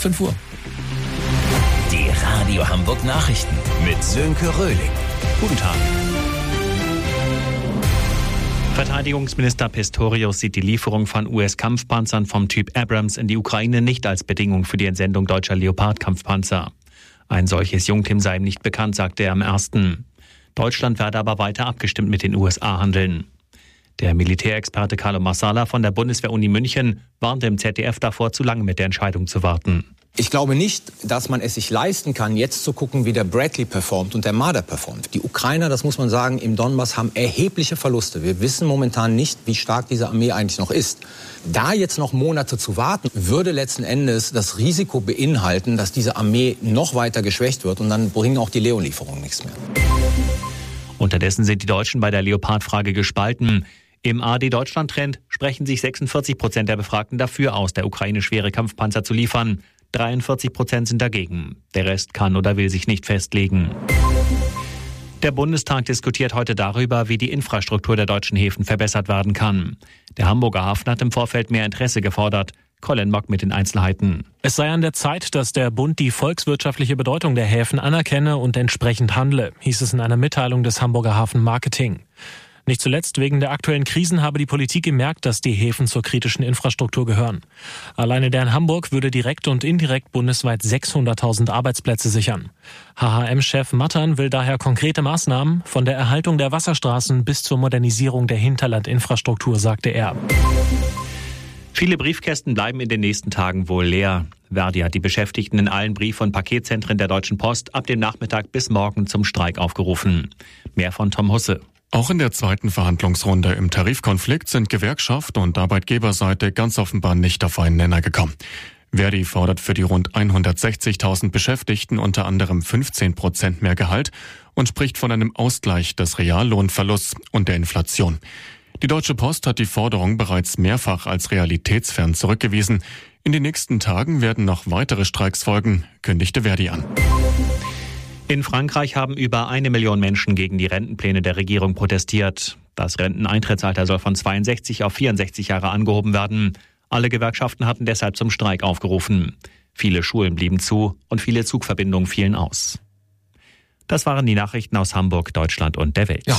5 Uhr. Die Radio Hamburg Nachrichten mit Sönke Röhling. Guten Tag. Verteidigungsminister Pistorius sieht die Lieferung von US-Kampfpanzern vom Typ Abrams in die Ukraine nicht als Bedingung für die Entsendung deutscher Leopard-Kampfpanzer. Ein solches Jungtim sei ihm nicht bekannt, sagte er am 1. Deutschland werde aber weiter abgestimmt mit den USA handeln. Der Militärexperte Carlo Marsala von der Bundeswehr-Uni München warnte im ZDF davor, zu lange mit der Entscheidung zu warten. Ich glaube nicht, dass man es sich leisten kann, jetzt zu gucken, wie der Bradley performt und der Marder performt. Die Ukrainer, das muss man sagen, im Donbass haben erhebliche Verluste. Wir wissen momentan nicht, wie stark diese Armee eigentlich noch ist. Da jetzt noch Monate zu warten, würde letzten Endes das Risiko beinhalten, dass diese Armee noch weiter geschwächt wird und dann bringen auch die Leon-Lieferungen nichts mehr. Unterdessen sind die Deutschen bei der Leopard-Frage gespalten. Im ARD-Deutschland-Trend sprechen sich 46% der Befragten dafür aus, der Ukraine schwere Kampfpanzer zu liefern. 43% sind dagegen. Der Rest kann oder will sich nicht festlegen. Der Bundestag diskutiert heute darüber, wie die Infrastruktur der deutschen Häfen verbessert werden kann. Der Hamburger Hafen hat im Vorfeld mehr Interesse gefordert. Colin Mock mit den Einzelheiten. Es sei an der Zeit, dass der Bund die volkswirtschaftliche Bedeutung der Häfen anerkenne und entsprechend handle, hieß es in einer Mitteilung des Hamburger Hafen Marketing. Nicht zuletzt wegen der aktuellen Krisen habe die Politik gemerkt, dass die Häfen zur kritischen Infrastruktur gehören. Alleine der in Hamburg würde direkt und indirekt bundesweit 600.000 Arbeitsplätze sichern. HHM-Chef Mattern will daher konkrete Maßnahmen von der Erhaltung der Wasserstraßen bis zur Modernisierung der Hinterlandinfrastruktur, sagte er. Viele Briefkästen bleiben in den nächsten Tagen wohl leer. Verdi hat die Beschäftigten in allen Brief- und Paketzentren der Deutschen Post ab dem Nachmittag bis morgen zum Streik aufgerufen. Mehr von Tom Husse. Auch in der zweiten Verhandlungsrunde im Tarifkonflikt sind Gewerkschaft und Arbeitgeberseite ganz offenbar nicht auf einen Nenner gekommen. Verdi fordert für die rund 160.000 Beschäftigten unter anderem 15% mehr Gehalt und spricht von einem Ausgleich des Reallohnverlusts und der Inflation. Die Deutsche Post hat die Forderung bereits mehrfach als realitätsfern zurückgewiesen. In den nächsten Tagen werden noch weitere Streiks folgen, kündigte Verdi an. In Frankreich haben über 1 Million Menschen gegen die Rentenpläne der Regierung protestiert. Das Renteneintrittsalter soll von 62 auf 64 Jahre angehoben werden. Alle Gewerkschaften hatten deshalb zum Streik aufgerufen. Viele Schulen blieben zu und viele Zugverbindungen fielen aus. Das waren die Nachrichten aus Hamburg, Deutschland und der Welt.